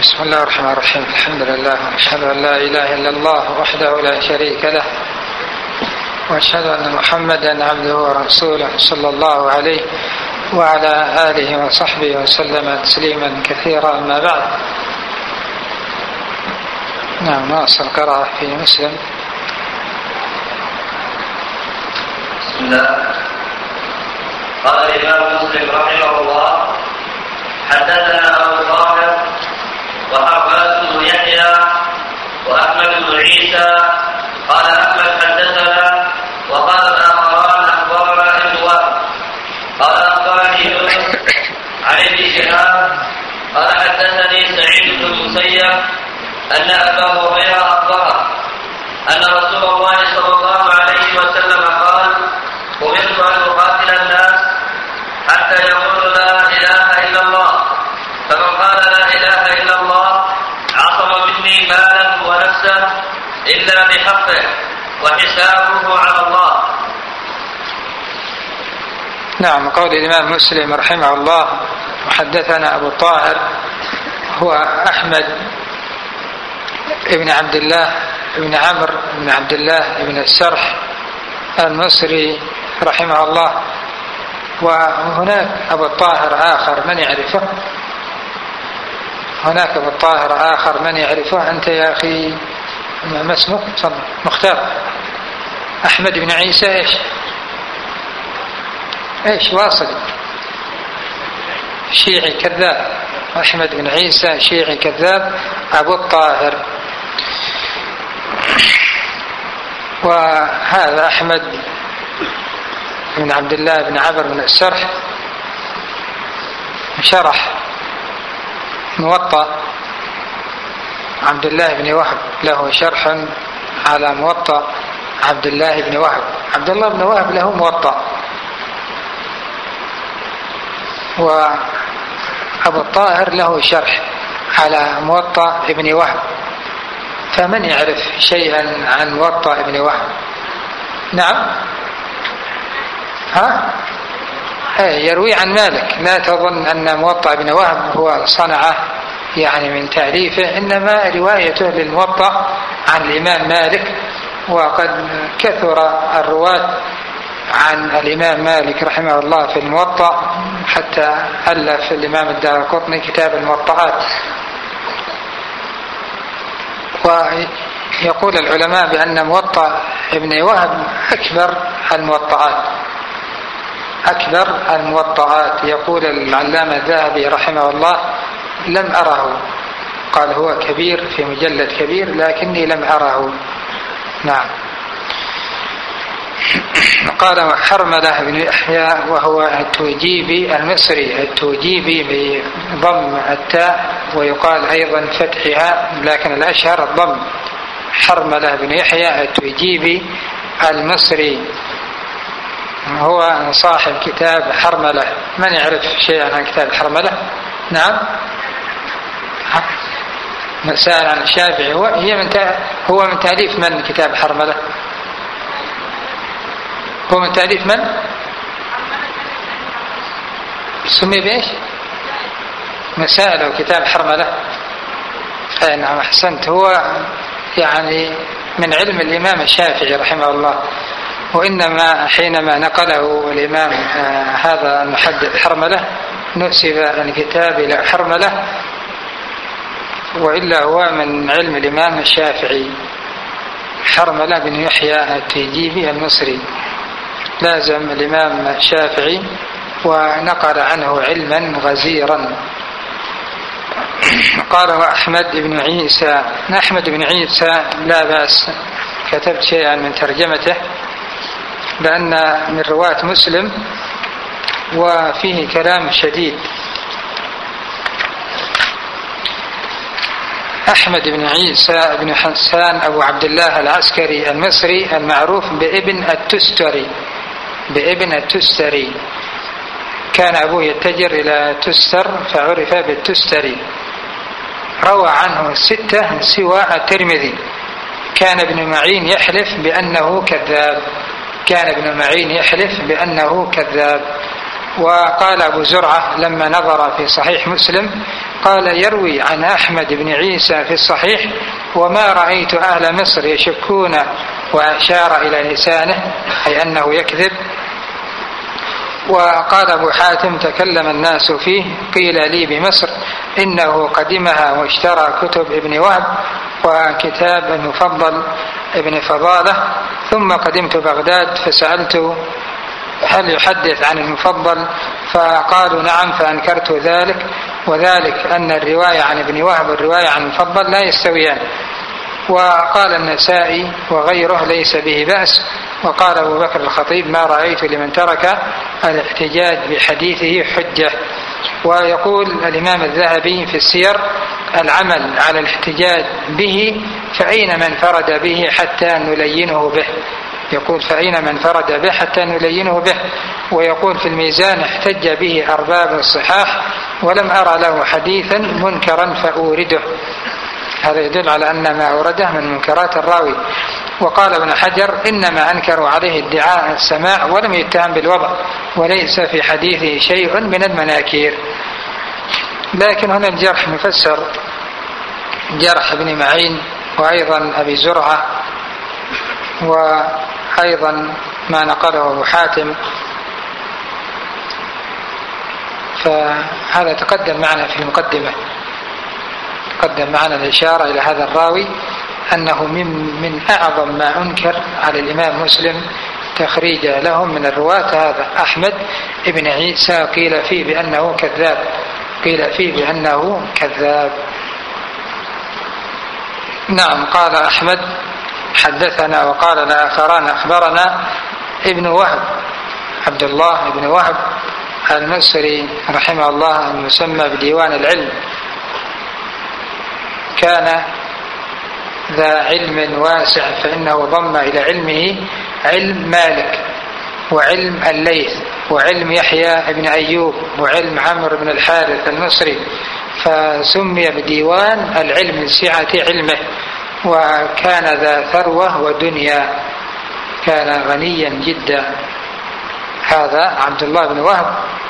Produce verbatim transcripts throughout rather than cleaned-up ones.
بسم الله الرحمن الرحيم. الحمد لله وأشهد أن لا إله إلا الله وحده لا شريك له، وأشهد أن محمدا عبده ورسوله صلى الله عليه وعلى آله وصحبه وسلم تسليما كثيرا. أما بعد، نعم نواصل قراءة في مسلم. بسم الله. قال الإمام مسلم رحمه الله: حدثنا أبو طاهر وحرملة بن يحيى وأحمد بن عيسى قال أحمد حدثنا وقال الآخران أخبرنا ابن وهب قال أخبرني يونس عن ابن شهاب قال حدثني سعيد بن المسيب أن أبا هريرة أخبره أن رسول الله صلى الله عليه وسلم قال: أمرت أن أقاتل الناس حتى يقولوا لا إله إلا الله، فمن قال لا إله إلا الله عصم مني مالا ونفسه إلا بحقه وحسابه على الله. نعم. قول الإمام مسلم رحمه الله: وحدثنا أبو طاهر هو أحمد ابن عبد الله ابن عمرو ابن عبد الله ابن السرح المصري رحمه الله. وهناك أبو الطاهر آخر من يعرفه؟ هناك أبو الطاهر آخر من يعرفه؟ أنت يا أخي ما اسمه؟ مختار أحمد بن عيسى إيش إيش واصل شيعي كذاب. أحمد بن عيسى شيعي كذاب أبو الطاهر. وهذا أحمد بن عبد الله بن عمرو بن السرح شرح موطأ عبد الله بن وهب، له شرح على موطأ عبد الله بن وهب. عبد الله بن وهب له موطأ، وأبو الطاهر له شرح على موطأ ابن وهب. فمن يعرف شيئا عن موطأ ابن وهب؟ نعم. ها؟ يروي عن مالك. لا تظن أن موطأ ابن وهب هو صنعه يعني من تأليفه، إنما روايته للموطأ عن الإمام مالك. وقد كثر الرواة عن الإمام مالك رحمه الله في الموطأ، حتى ألف الإمام الدارقطني كتاب الموطئات. ويقول العلماء بأن موطأ ابن وهب أكبر الموطئات أكبر الموطئات. يقول العلامة الذهبي رحمه الله: لم أره، قال هو كبير في مجلد كبير لكني لم أره. نعم. قال حرملة بن يحيى وهو التوجيبي المصري، التوجيبي بضم التاء ويقال أيضا فتحها لكن الأشهر الضم. حرملة بن يحيى التوجيبي المصري هو صاحب كتاب حرملة. من يعرف شيئا عن كتاب حرملة؟ نعم. مسائل عن الشافعي. هو هي من هو من تأليف من كتاب حرملة؟ هو من تأليف من؟ سمي بإيش؟ مسائل أو كتاب حرملة. أي نعم، أحسنت. هو يعني من علم الإمام الشافعي رحمه الله، وإنما حينما نقله الإمام آه هذا المحدث حرملة نسب الكتاب إلى حرملة، وإلا هو من علم الإمام الشافعي. حرملة بن يحيى التوجيبي المصري لازم الإمام الشافعي ونقل عنه علما غزيرا. قال وأحمد بن عيسى. أحمد بن عيسى لا بأس، كتبت شيئا من ترجمته لأن من رواة مسلم وفيه كلام شديد. أحمد بن عيسى بن حسان أبو عبد الله العسكري المصري المعروف بابن التستري بابن التستري كان أبوه يتجر إلى تستر فعرف بالتستري. روى عنه ستة سوى الترمذي. كان ابن معين يحلف بأنه كذاب كان ابن معين يحلف بأنه كذاب. وقال أبو زرعة لما نظر في صحيح مسلم قال يروي عن أحمد بن عيسى في الصحيح: وما رأيت أهل مصر يشكون، وأشار إلى لسانه أي أنه يكذب. وقال أبو حاتم: تكلم الناس فيه، قيل لي بمصر إنه قدمها واشترى كتب ابن وهب وكتاب المفضل ابن فضالة، ثم قدمت بغداد فسألت هل يحدث عن المفضل، فقالوا نعم، فأنكرت ذلك، وذلك أن الرواية عن ابن وهب والرواية عن المفضل لا يستويان. وقال النسائي وغيره: ليس به بأس. وقال أبو بكر الخطيب: ما رأيت لمن ترك الاحتجاج بحديثه حجة. ويقول الإمام الذهبي في السير: العمل على الاحتجاج به فأين من فرد به حتى نلينه به. يقول: فأين من فرد به حتى نلينه به. ويقول في الميزان: احتج به أرباب الصحاح ولم أرى له حديثا منكرا فأورده. هذا يدل على أن ما أورده من منكرات الراوي. وقال ابن حجر: إنما أنكروا عليه ادعاء السماع ولم يتهم بالوضع، وليس في حديثه شيء من المناكير. لكن هنا الجرح مفسر: جرح ابن معين وأيضا أبي زرعة، وأيضا ما نقله أبو حاتم. فهذا تقدم معنا في المقدمة، تقدم معنا الإشارة إلى هذا الراوي أنه من, من أعظم ما أنكر على الإمام مسلم تخريج لهم من الرواة هذا أحمد ابن عيسى، قيل فيه بأنه كذاب، قيل فيه بأنه كذاب. نعم. قال أحمد: حدثنا وقال الآخران أخبرنا ابن وهب، عبد الله بن وهب المصري رحمه الله، المسمى بديوان العلم. كان ذا علم واسع، فإنه ضم إلى علمه علم مالك وعلم الليث وعلم يحيى بن أيوب وعلم عمرو بن الحارث المصري، فسمي بديوان العلم لسعة علمه. وكان ذا ثروة ودنيا، كان غنيا جدا هذا عبد الله بن وهب.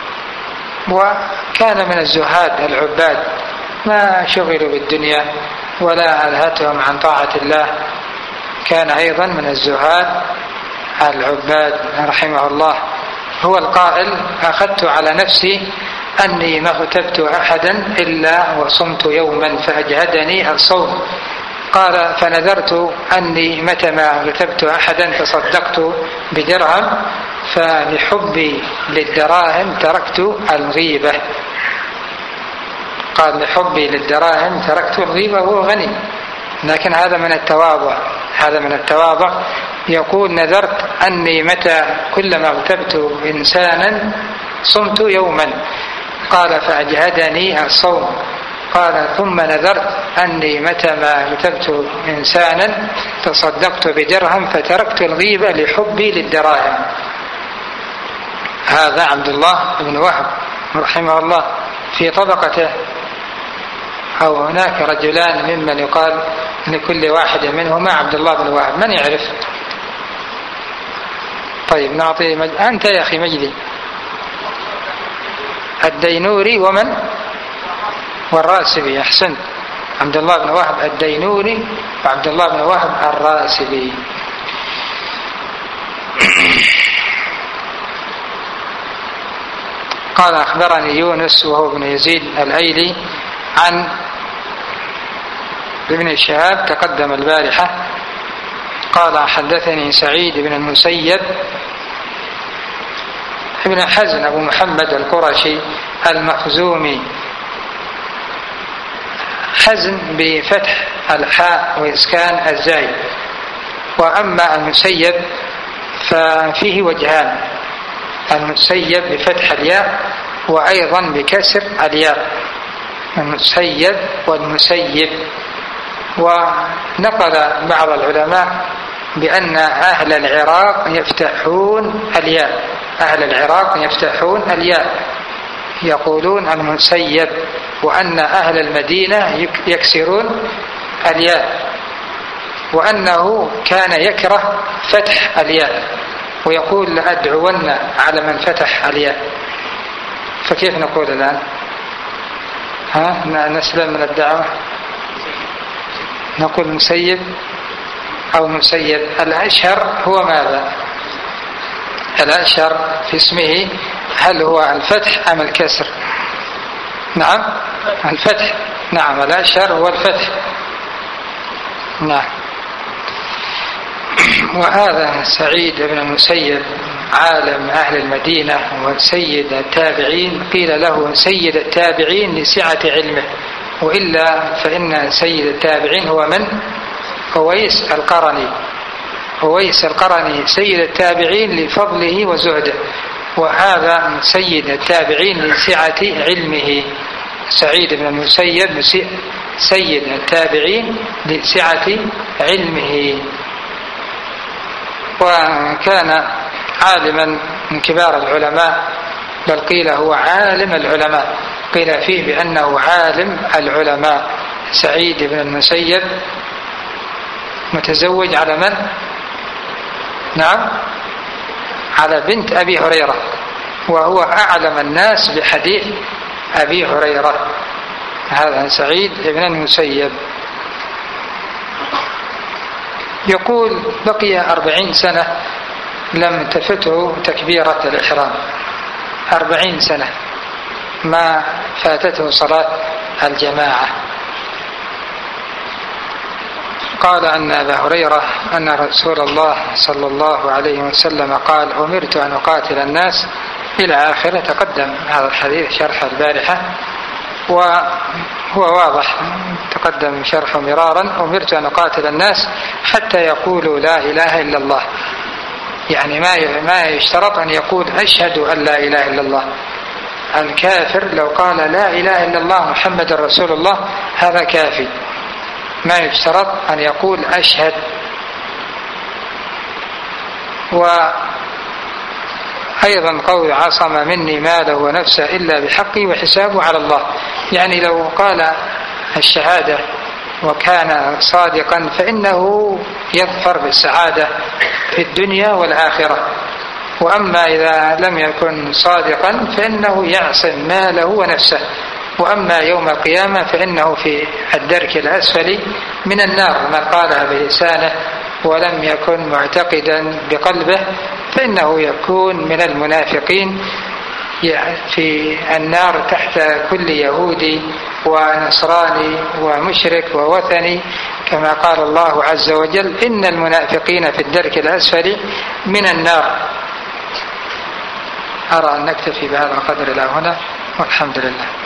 وكان من الزهاد العباد، ما شغلوا بالدنيا ولا ألهتهم عن طاعة الله. كان أيضا من الزهاد العباد رحمه الله. هو القائل: أخذت على نفسي أني ما اغتبت أحدا إلا وصمت يوما فأجهدني الصوم. قال: فنذرت أني متى ما اغتبت أحدا تصدقت بدرهم، فلحبي للدراهم تركت الغيبة. قال: لحبي للدراهم تركت الغيبة، وهو غني. لكن هذا من التواضع، هذا من التواضع. يقول: نذرت أني متى كلما اغتبت إنسانا صمت يوما. قال: فأجهدني الصوم. قال: ثم نذرت أني متى ما اغتبت إنسانا تصدقت بدرهم فتركت الغيبة لحبي للدراهم. هذا عبد الله بن وهب رحمه الله. في طبقته أو هناك رجلان ممن يقال لكل واحد منهما عبد الله بن وهب، من يعرف؟ طيب نعطي مج... أنت يا أخي مجدي. الدينوري ومن؟ والراسبي. أحسنت. عبد الله بن وهب الدينوري وعبد الله بن وهب الراسبي. قال: أخبرني يونس وهو ابن يزيد الأيلي عن ابن شهاب تقدم البارحة. قال: حدثني سعيد بن المسيب ابن حزن أبو محمد القرشي المخزومي. حزن بفتح الحاء وإسكان الزاي. وأما المسيب ففيه وجهان: المسيب بفتح الياء وأيضا بكسر الياء، المسيب والمسيب. ونقل بعض العلماء بأن أهل العراق يفتحون الياء، أهل العراق يفتحون الياء، يقولون المسيب، وأن أهل المدينة يكسرون الياء، وأنه كان يكره فتح الياء ويقول: لأدعون على من فتح الياء. فكيف نقول الآن؟ ها نسلم من الدعوة، نقول مسيب أو مسيب. الأشهر هو ماذا؟ الأشهر في اسمه هل هو الفتح أم الكسر؟ نعم الفتح. نعم الأشهر هو الفتح. نعم. وهذا سعيد بن المسيب عالم أهل المدينة وسيد التابعين، قيل له سيد التابعين لسعة علمه، وإلا فإن سيد التابعين هو من؟ أويس القرني. أويس القرني سيد التابعين لفضله وزهده، وهذا سيد التابعين لسعة علمه. سعيد بن المسيب سيد التابعين لسعة علمه، وكان عالما من كبار العلماء، بل قيل هو عالم العلماء، قيل فيه بأنه عالم العلماء. سعيد بن المسيب متزوج على من؟ نعم على بنت أبي هريرة، وهو أعلم الناس بحديث أبي هريرة. هذا سعيد بن المسيب. يقول بقي أربعين سنة لم تفته تكبيرة الإحرام، أربعين سنة ما فاتته صلاة الجماعة. قال أن أبا هريرة أن رسول الله صلى الله عليه وسلم قال أمرت أن أقاتل الناس إلى آخره. تقدم هذا الحديث شرح البارحة وهو واضح، تقدم شرحه مرارا. أمرت أن أقاتل الناس حتى يقولوا لا إله إلا الله، يعني ما ما يشترط أن يقول أشهد أن لا إله إلا الله. الكافر لو قال لا إله إلا الله محمد رسول الله هذا كافي، ما يشترط أن يقول أشهد. وأيضا قول عصم مني ماله ونفسه إلا بحقي وحسابه على الله، يعني لو قال الشهادة وكان صادقا فإنه يظفر بالسعادة في الدنيا والآخرة، وأما إذا لم يكن صادقا فإنه يعصم ماله ونفسه، وأما يوم القيامة فإنه في الدرك الأسفل من النار. من قالها بلسانه ولم يكن معتقدا بقلبه فإنه يكون من المنافقين في النار تحت كل يهودي ونصراني ومشرك ووثني، كما قال الله عز وجل إن المنافقين في الدرك الأسفل من النار. أرى أن نكتفي بهذا القدر إلى هنا، والحمد لله.